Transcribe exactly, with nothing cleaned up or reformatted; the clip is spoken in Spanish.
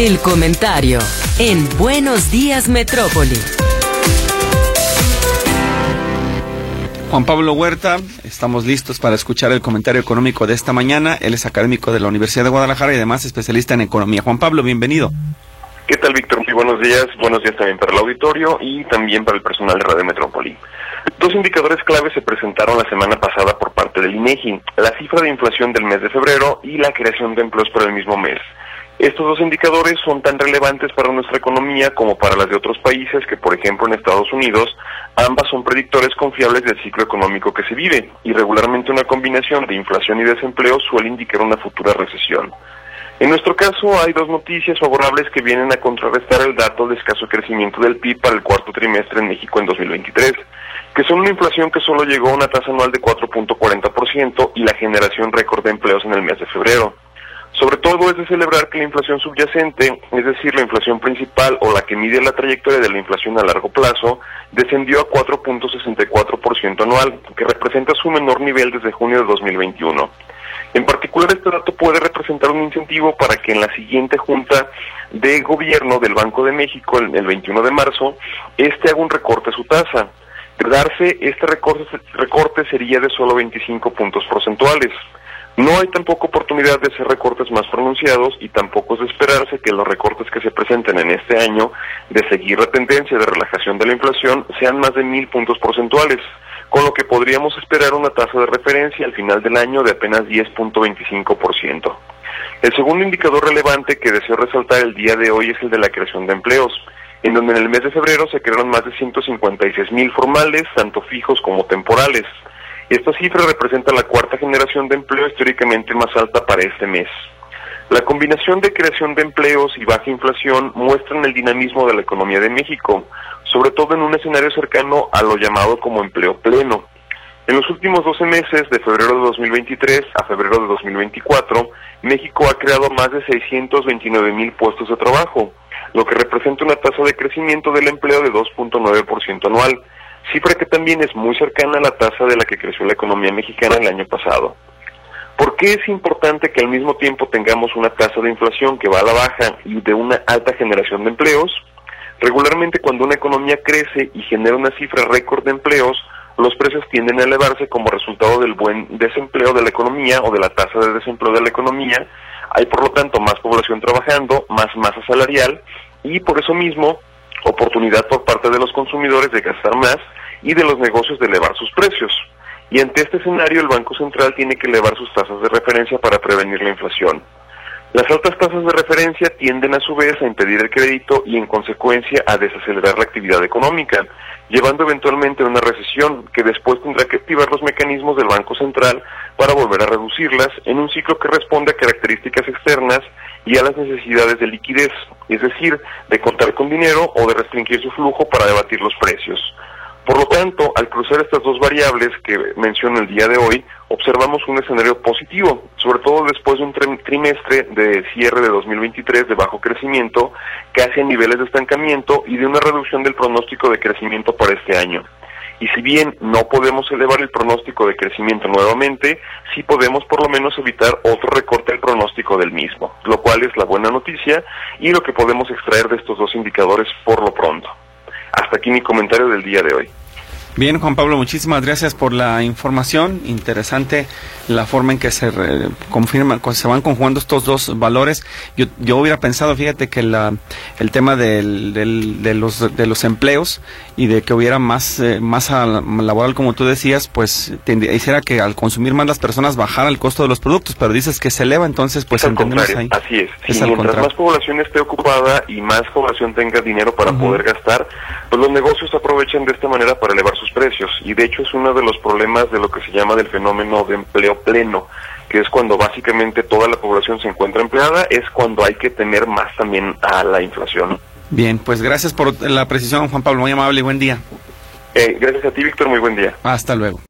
El comentario en Buenos Días Metrópoli. Juan Pablo Huerta, estamos listos para escuchar el comentario económico de esta mañana. Él es académico de la Universidad de Guadalajara y además especialista en economía. Juan Pablo, bienvenido. ¿Qué tal, Víctor? Muy buenos días. Buenos días también para el auditorio y también para el personal de Radio Metrópoli. Dos indicadores clave se presentaron la semana pasada por parte del INEGI, la cifra de inflación del mes de febrero y la creación de empleos para el mismo mes. Estos dos indicadores son tan relevantes para nuestra economía como para las de otros países que, por ejemplo, en Estados Unidos, ambas son predictores confiables del ciclo económico que se vive, y regularmente una combinación de inflación y desempleo suele indicar una futura recesión. En nuestro caso, hay dos noticias favorables que vienen a contrarrestar el dato de escaso crecimiento del P I B para el cuarto trimestre en México en dos mil veintitrés, que son una inflación que solo llegó a una tasa anual de cuatro punto cuarenta por ciento y la generación récord de empleos en el mes de febrero. Sobre todo es de celebrar que la inflación subyacente, es decir, la inflación principal o la que mide la trayectoria de la inflación a largo plazo, descendió a cuatro punto sesenta y cuatro por ciento anual, que representa su menor nivel desde junio de dos mil veintiuno. En particular, este dato puede representar un incentivo para que en la siguiente Junta de Gobierno del Banco de México, el, el veintiuno de marzo, este haga un recorte a su tasa. De darse, este recorte, recorte sería de solo veinticinco puntos porcentuales. No hay tampoco oportunidad de hacer recortes más pronunciados y tampoco es de esperarse que los recortes que se presenten en este año de seguir la tendencia de relajación de la inflación sean más de mil puntos porcentuales, con lo que podríamos esperar una tasa de referencia al final del año de apenas diez punto veinticinco por ciento. El segundo indicador relevante que deseo resaltar el día de hoy es el de la creación de empleos, en donde en el mes de febrero se crearon más de ciento cincuenta y seis mil formales, tanto fijos como temporales. Esta cifra representa la cuarta generación de empleo históricamente más alta para este mes. La combinación de creación de empleos y baja inflación muestran el dinamismo de la economía de México, sobre todo en un escenario cercano a lo llamado como empleo pleno. En los últimos doce meses, de febrero de dos mil veintitrés a febrero de dos mil veinticuatro, México ha creado más de seiscientos veintinueve mil puestos de trabajo, lo que representa una tasa de crecimiento del empleo de dos punto nueve por ciento anual, cifra que también es muy cercana a la tasa de la que creció la economía mexicana el año pasado. ¿Por qué es importante que al mismo tiempo tengamos una tasa de inflación que va a la baja y de una alta generación de empleos? Regularmente, cuando una economía crece y genera una cifra récord de empleos, los precios tienden a elevarse como resultado del buen desempleo de la economía o de la tasa de desempleo de la economía. Hay, por lo tanto, más población trabajando, más masa salarial y, por eso mismo, oportunidad por parte de los consumidores de gastar más y de los negocios de elevar sus precios. Y ante este escenario, el Banco Central tiene que elevar sus tasas de referencia para prevenir la inflación. Las altas tasas de referencia tienden a su vez a impedir el crédito y en consecuencia a desacelerar la actividad económica, llevando eventualmente a una recesión que después tendrá que activar los mecanismos del Banco Central para volver a reducirlas en un ciclo que responde a características externas y a las necesidades de liquidez, es decir, de contar con dinero o de restringir su flujo para debatir los precios. Por lo tanto, al cruzar estas dos variables que menciono el día de hoy, observamos un escenario positivo, sobre todo después de un trimestre de cierre de dos mil veintitrés de bajo crecimiento, casi a niveles de estancamiento y de una reducción del pronóstico de crecimiento para este año. Y si bien no podemos elevar el pronóstico de crecimiento nuevamente, sí podemos por lo menos evitar otro recorte del pronóstico del mismo, lo cual es la buena noticia y lo que podemos extraer de estos dos indicadores por lo pronto. Hasta aquí mi comentario del día de hoy. Bien, Juan Pablo, muchísimas gracias por la información. Interesante la forma en que se re, confirman, se van conjugando estos dos valores. Yo, yo hubiera pensado, fíjate, que la, el tema del, del, de los de los empleos y de que hubiera más eh, masa laboral, como tú decías, pues tendría, hiciera que al consumir más las personas bajara el costo de los productos, pero dices que se eleva, entonces pues entendemos ahí. Así es. es sí, mientras más población esté ocupada y más población tenga dinero para uh-huh. poder gastar, pues los negocios aprovechan de esta manera para elevar sus precios, y de hecho es uno de los problemas de lo que se llama del fenómeno de empleo pleno, que es cuando básicamente toda la población se encuentra empleada, es cuando hay que temer más también a la inflación. Bien, pues gracias por la precisión, Juan Pablo, muy amable y buen día. Eh, gracias a ti, Víctor, muy buen día. Hasta luego.